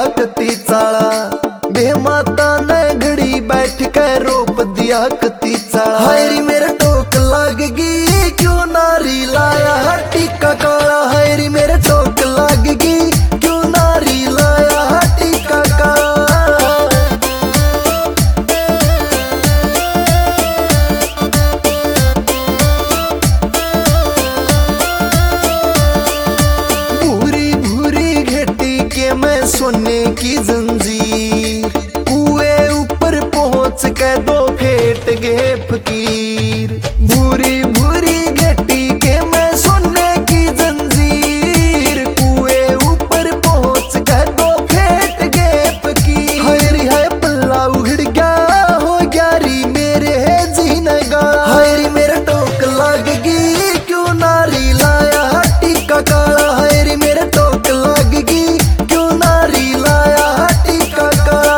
कती चाला, बे माता ने घड़ी बैठ के रोप दिया कती चाला। हायरी मेरे टोक लागगी क्यों नारी लाया टीका काला, हायरी मेरे टोक लागगी क्यों नारी लाया टीका काला। भूरी भूरी घेटी के मैं सोने की जंजीर, कुएं ऊपर पहुंच के दो फेट गए फकीर। भूरी भूरी घेटी के मैं सोने की जंजीर, कुएं ऊपर पहुंच के दो फेट गए फकीर। हायरी है पल्ला उघड़ गया हो ग्यारी मेरे जीने गा, हायरी मेरे टोक लागगी क्यों नारी लाया टीका काला, हायरी मेरे टोक लागगी क्यों नारी लाया टीका काला।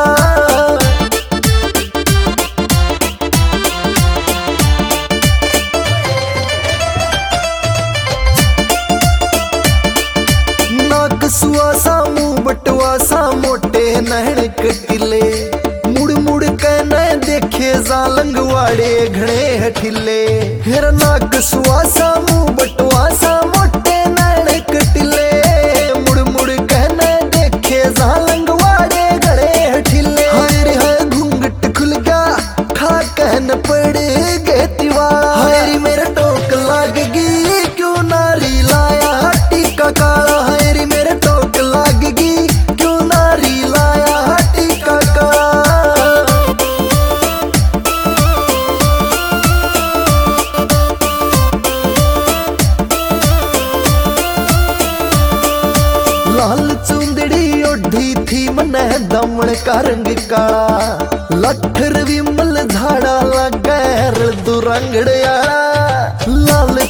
नाक सुआसा मुंह बटवासा मोटे नहण कटिले, मुड़ मुड़ के न देखे जालंग वाड़े घड़े हठिले। हेरा नाक सुआसा मुंह बटवासा मोटे नहण कटिले, मुड़ मुड़ के न देखे जालंग वाड़े घड़े हठिले। हायरे हाय घूंघट खुल गया खा कहन पड़े गए तिवाड़ा, हायरी मेरे टोक लागगी क्यों नारी लाया टीका काला, हायरी मेरे टोक लागगी क्यों नारी लाया टीका काला। लाल चुंदड़ी ओढ़ी थी मने दमन का रंग काला, लठर विमल झाड़ा लगैर दुरंगड़िया। लाल